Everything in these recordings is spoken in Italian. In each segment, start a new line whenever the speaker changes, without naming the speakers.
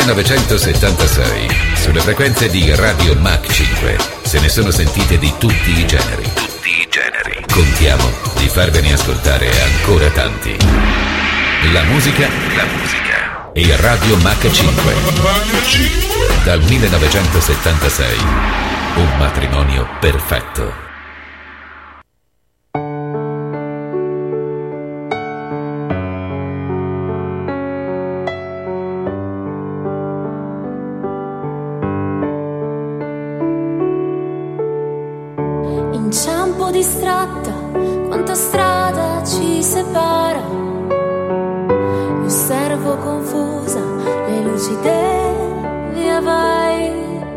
1976, sulle frequenze di Radio Mach 5, se ne sono sentite di tutti i generi. Contiamo di farvene ascoltare ancora tanti. La musica e Radio Mach 5. Dal 1976, un matrimonio perfetto.
Inciampo distratta, quanta strada ci separa. Mi osservo confusa, le luci del via vai.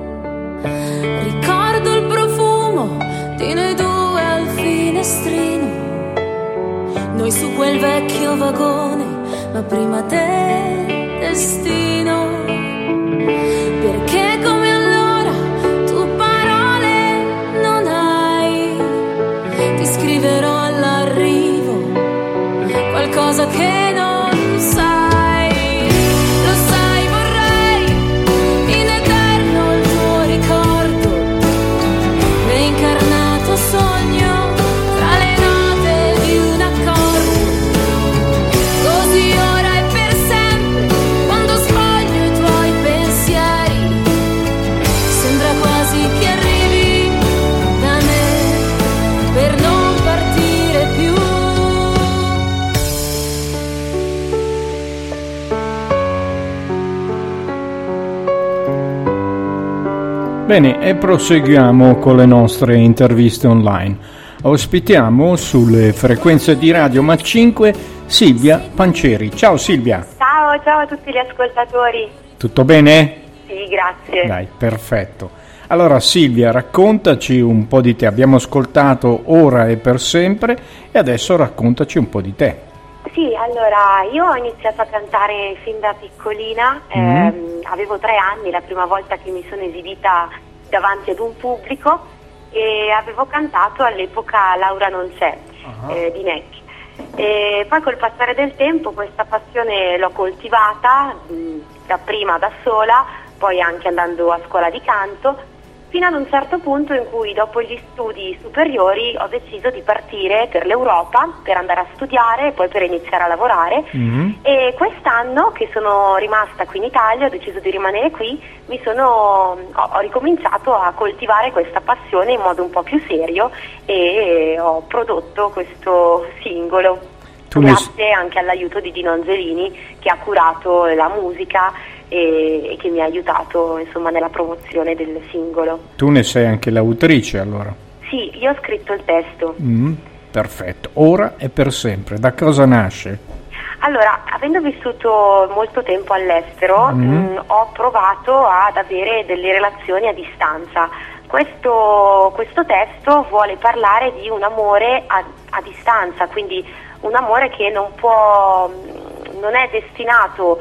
Ricordo il profumo di noi due al finestrino, noi su quel vecchio vagone, ma prima del destino. Perché come allora tu parole non hai, ti scriverò all'arrivo qualcosa che non sai. Lo sai, vorrei in eterno il tuo ricordo, reincarnato sogno tra le note di un accordo. Così ora e per sempre, quando spoglio i tuoi pensieri, sembra quasi che arrivi da me per non partire più.
Bene, e proseguiamo con le nostre interviste online. Ospitiamo sulle frequenze di Radio Mach 5 Silvia Pancieri. Ciao Silvia.
Ciao a tutti gli ascoltatori.
Tutto bene?
Sì, grazie.
Dai, perfetto. Allora Silvia, raccontaci un po' di te. Abbiamo ascoltato Ora e per sempre e adesso raccontaci un po' di te.
Sì, allora io ho iniziato a cantare fin da piccolina, avevo 3 anni la prima volta che mi sono esibita davanti ad un pubblico e avevo cantato all'epoca Laura non c'è di Necchi. E poi col passare del tempo questa passione l'ho coltivata, dapprima da sola, poi anche andando a scuola di canto, fino ad un certo punto in cui dopo gli studi superiori ho deciso di partire per l'Europa per andare a studiare e poi per iniziare a lavorare. E quest'anno che sono rimasta qui in Italia, ho deciso di rimanere qui, ho ricominciato a coltivare questa passione in modo un po' più serio e ho prodotto questo singolo. Grazie anche all'aiuto di Dino Angelini che ha curato la musica e che mi ha aiutato insomma nella promozione del singolo.
Tu ne sei anche l'autrice allora?
Sì, io ho scritto il testo.
Perfetto. Ora e per sempre. Da cosa nasce?
Allora, avendo vissuto molto tempo all'estero, ho provato ad avere delle relazioni a distanza. Questo testo vuole parlare di un amore a distanza, quindi un amore che non è destinato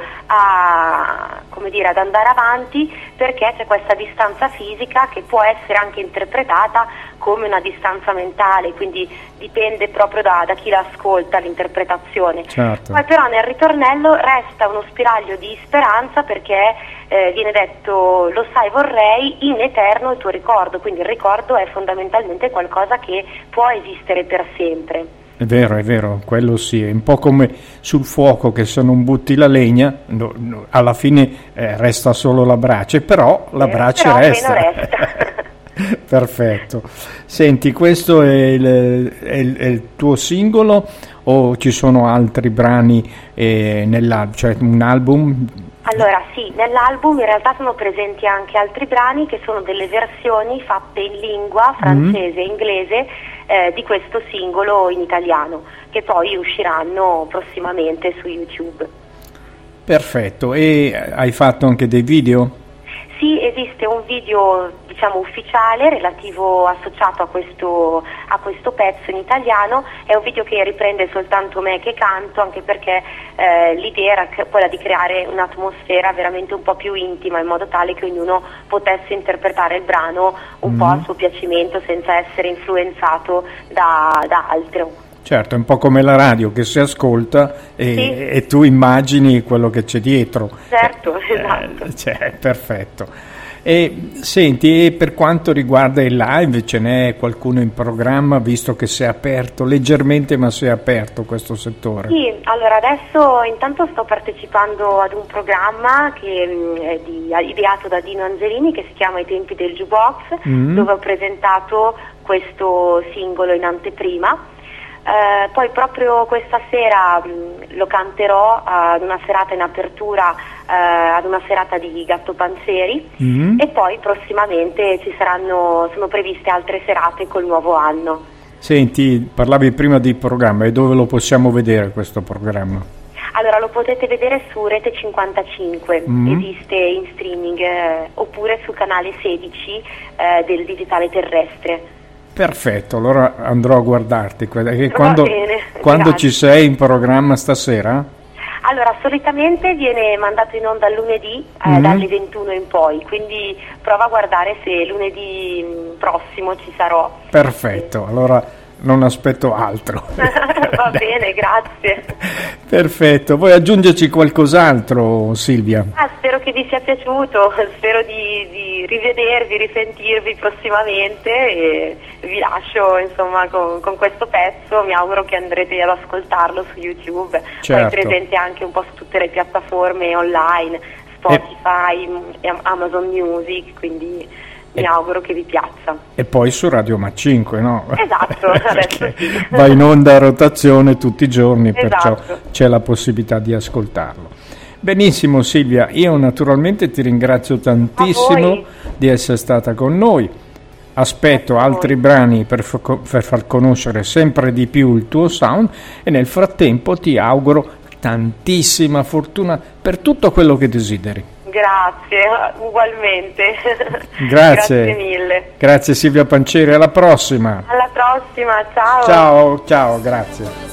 ad andare avanti perché c'è questa distanza fisica che può essere anche interpretata come una distanza mentale, quindi dipende proprio da chi l'ascolta l'interpretazione.
Certo.
Poi però nel ritornello resta uno spiraglio di speranza perché viene detto lo sai vorrei in eterno il tuo ricordo, quindi il ricordo è fondamentalmente qualcosa che può esistere per sempre.
È vero, quello sì, è un po' come sul fuoco che se non butti la legna alla fine resta solo la brace, però la brace resta. Perfetto. Senti, questo è il tuo singolo o ci sono altri brani cioè un album?
Allora sì, nell'album in realtà sono presenti anche altri brani che sono delle versioni fatte in lingua francese e inglese di questo singolo in italiano, che poi usciranno prossimamente su YouTube.
Perfetto, e hai fatto anche dei video?
Sì, esiste un video ufficiale associato a questo pezzo in italiano, è un video che riprende soltanto me che canto, anche perché l'idea era quella di creare un'atmosfera veramente un po' più intima, in modo tale che ognuno potesse interpretare il brano un po' a suo piacimento senza essere influenzato da altro.
Certo, è un po' come la radio che si ascolta e tu immagini quello che c'è dietro.
Certo, esatto.
Perfetto. E senti, per quanto riguarda il live, ce n'è qualcuno in programma, visto che si è aperto leggermente, ma si è aperto questo settore?
Sì, allora adesso intanto sto partecipando ad un programma che è ideato da Dino Angelini, che si chiama I tempi del jukebox, dove ho presentato questo singolo in anteprima. Poi proprio questa sera lo canterò ad una serata in apertura, ad una serata di Gatto Panzeri, e poi prossimamente sono previste altre serate col nuovo anno.
Senti, parlavi prima di programma, e dove lo possiamo vedere questo programma?
Allora, lo potete vedere su Rete 55, esiste in streaming, oppure su canale 16 del digitale terrestre.
Perfetto, allora andrò a guardarti. E
quando
ci sei in programma stasera?
Allora, solitamente viene mandato in onda lunedì dalle 21 in poi, quindi prova a guardare se lunedì prossimo ci sarò.
Perfetto, allora non aspetto altro.
Va bene, grazie.
Perfetto, vuoi aggiungerci qualcos'altro, Silvia?
Spero che vi sia piaciuto, spero di rivedervi, risentirvi prossimamente, e vi lascio insomma con questo pezzo. Mi auguro che andrete ad ascoltarlo su YouTube.
Certo.
Poi presente anche un po' su tutte le piattaforme online, Spotify, Amazon Music, quindi mi auguro che vi piaccia.
E poi su Radio Mac 5, no?
Esatto, adesso sì.
Va in onda a rotazione tutti i giorni, perciò
Esatto.
c'è la possibilità di ascoltarlo. Benissimo Silvia, io naturalmente ti ringrazio tantissimo di essere stata con noi. Aspetto altri brani per far conoscere sempre di più il tuo sound, e nel frattempo ti auguro tantissima fortuna per tutto quello che desideri.
Grazie, ugualmente.
Grazie.
Grazie mille.
Grazie Silvia Panzeri, alla prossima.
Alla prossima, ciao.
Ciao, grazie.